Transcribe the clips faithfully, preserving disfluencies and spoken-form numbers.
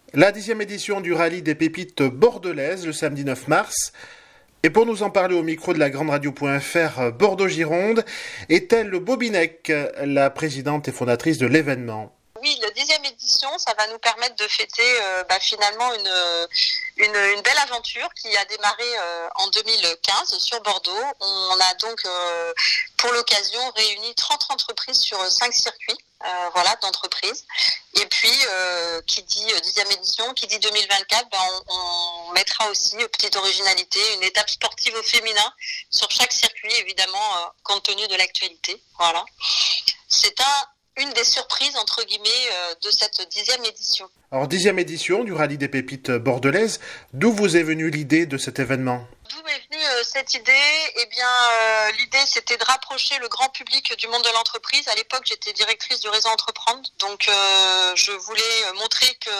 La dixième édition du rallye des pépites bordelaises le samedi neuf mars. Et pour nous en parler au micro de la grande radio point F R Bordeaux-Gironde, est-elle Bobinec, la présidente et fondatrice de l'événement. Oui, la dixième édition, ça va nous permettre de fêter euh, bah, finalement une, une, une belle aventure qui a démarré euh, en deux mille quinze sur Bordeaux. On a donc euh, pour l'occasion réuni trente entreprises sur cinq circuits. Euh, voilà, d'entreprises. Et puis, euh, qui dit dixième édition, qui dit deux mille vingt-quatre, ben on, on mettra aussi, petite originalité, une étape sportive au féminin sur chaque circuit, évidemment, euh, compte tenu de l'actualité. Voilà. C'est un, une des surprises, entre guillemets, euh, de cette dixième édition. Alors, dixième édition du rallye des pépites bordelaises, d'où vous est venue l'idée de cet événement ? D'où m'est venue euh, cette idée ? Eh bien, euh, l'idée, c'était de rapprocher le grand public du monde de l'entreprise. À l'époque, j'étais directrice du réseau Entreprendre, donc euh, je voulais montrer que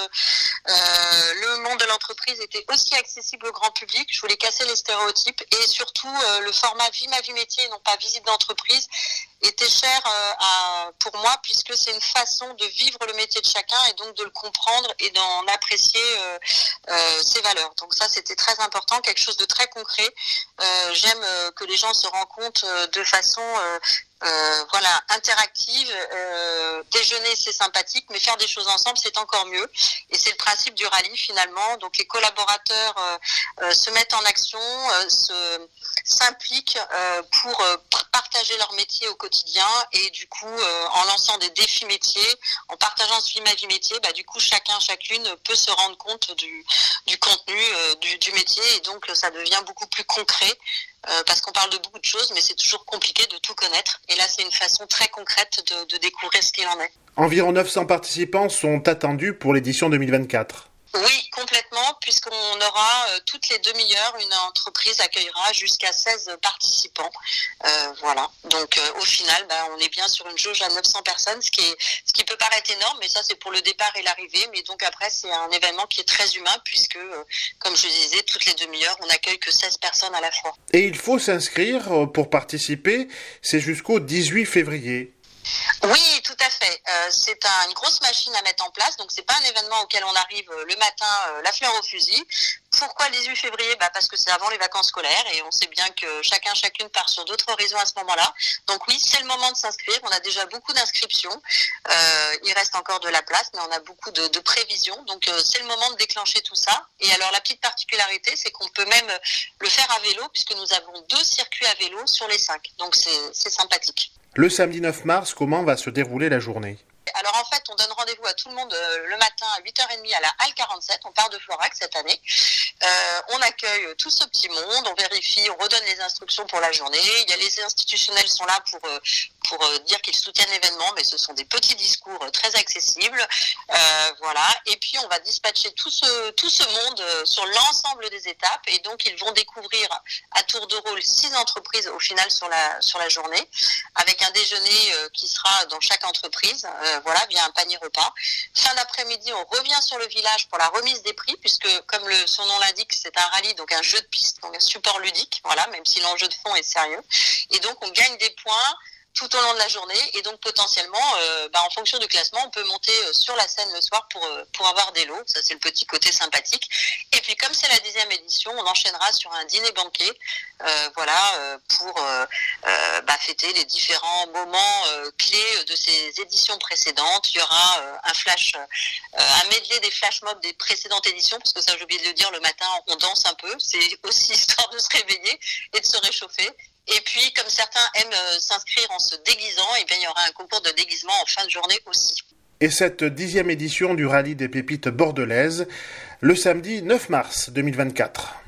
euh, le monde de l'entreprise était aussi accessible au grand public. Je voulais casser les stéréotypes et surtout euh, le format Vie ma vie métier, non pas visite d'entreprise, était cher euh, à, pour moi puisque c'est une façon de vivre le métier de chacun et donc de le comprendre et d'en apprécier euh, euh, ses valeurs. Donc ça, c'était très important, quelque chose de très concret. Euh, j'aime euh, que les gens se rencontrent euh, de façon euh, euh, voilà, interactive. Euh, déjeuner, c'est sympathique, mais faire des choses ensemble, c'est encore mieux. Et c'est le principe du rallye finalement. Donc les collaborateurs euh, euh, se mettent en action, euh, se, s'impliquent euh, pour euh, partager leur métier au quotidien et du coup, euh, en lançant des défis métiers, en partageant ce vie ma vie métier, bah, du coup, chacun, chacune peut se rendre compte du, du contenu euh, du, du métier et donc ça devient beaucoup plus concret. Euh, parce qu'on parle de beaucoup de choses, mais c'est toujours compliqué de tout connaître. Et là, c'est une façon très concrète de, de découvrir ce qu'il en est. Environ neuf cents participants sont attendus pour l'édition deux mille vingt-quatre. Oui, complètement, puisqu'on aura euh, toutes les demi-heures, une entreprise accueillera jusqu'à seize participants. Euh, voilà. Donc euh, au final, bah, on est bien sur une jauge à neuf cents personnes, ce qui est, ce qui peut paraître énorme, mais ça c'est pour le départ et l'arrivée. Mais donc après, c'est un événement qui est très humain, puisque, euh, comme je disais, toutes les demi-heures, on n'accueille que seize personnes à la fois. Et il faut s'inscrire pour participer, c'est jusqu'au dix-huit février. Oui, tout à fait. Euh, c'est un, une grosse machine à mettre en place, donc c'est pas un événement auquel on arrive euh, le matin, euh, la fleur au fusil. Pourquoi le dix-huit février ? Bah parce que c'est avant les vacances scolaires et on sait bien que chacun chacune part sur d'autres horizons à ce moment-là. Donc oui, c'est le moment de s'inscrire. On a déjà beaucoup d'inscriptions. Euh, il reste encore de la place, mais on a beaucoup de, de prévisions. Donc euh, c'est le moment de déclencher tout ça. Et alors la petite particularité, c'est qu'on peut même le faire à vélo puisque nous avons deux circuits à vélo sur les cinq. Donc c'est, c'est sympathique. Le samedi neuf mars, comment va se dérouler la journée ? Alors en fait, on donne rendez-vous à tout le monde euh, le matin à huit heures trente à la Halle quarante-sept. On part de Florac cette année. Euh, on accueille tout ce petit monde, on vérifie, on redonne les instructions pour la journée. Il y a les institutionnels sont là pour euh, pour euh, dire qu'ils soutiennent l'événement, mais ce sont des petits discours euh, très accessibles. Euh, voilà. Et puis on va dispatcher tout ce tout ce monde euh, sur l'ensemble des étapes. Et donc ils vont découvrir à tour de rôle six entreprises au final sur la sur la journée, avec un déjeuner euh, qui sera dans chaque entreprise. Euh, Voilà, via un panier repas. Fin d'après-midi, on revient sur le village pour la remise des prix, puisque comme le, son nom l'indique, c'est un rallye, donc un jeu de piste, donc un support ludique, voilà, même si l'enjeu de fond est sérieux. Et donc, on gagne des points tout au long de la journée et donc potentiellement euh, bah, en fonction du classement on peut monter euh, sur la scène le soir pour euh, pour avoir des lots, ça c'est le petit côté sympathique. Et puis comme c'est la dixième édition, on enchaînera sur un dîner banquet euh, voilà euh, pour euh, euh, bah, fêter les différents moments euh, clés de ces éditions précédentes. Il y aura euh, un flash euh, un medley des flash mobs des précédentes éditions, parce que ça j'ai oublié de le dire, le matin on danse un peu, c'est aussi histoire de se réveiller et de se réchauffer. Et puis, comme certains aiment euh, s'inscrire en se déguisant, eh bien, il y aura un concours de déguisement en fin de journée aussi. Et cette dixième édition du rallye des pépites bordelaises, le samedi neuf mars deux mille vingt-quatre.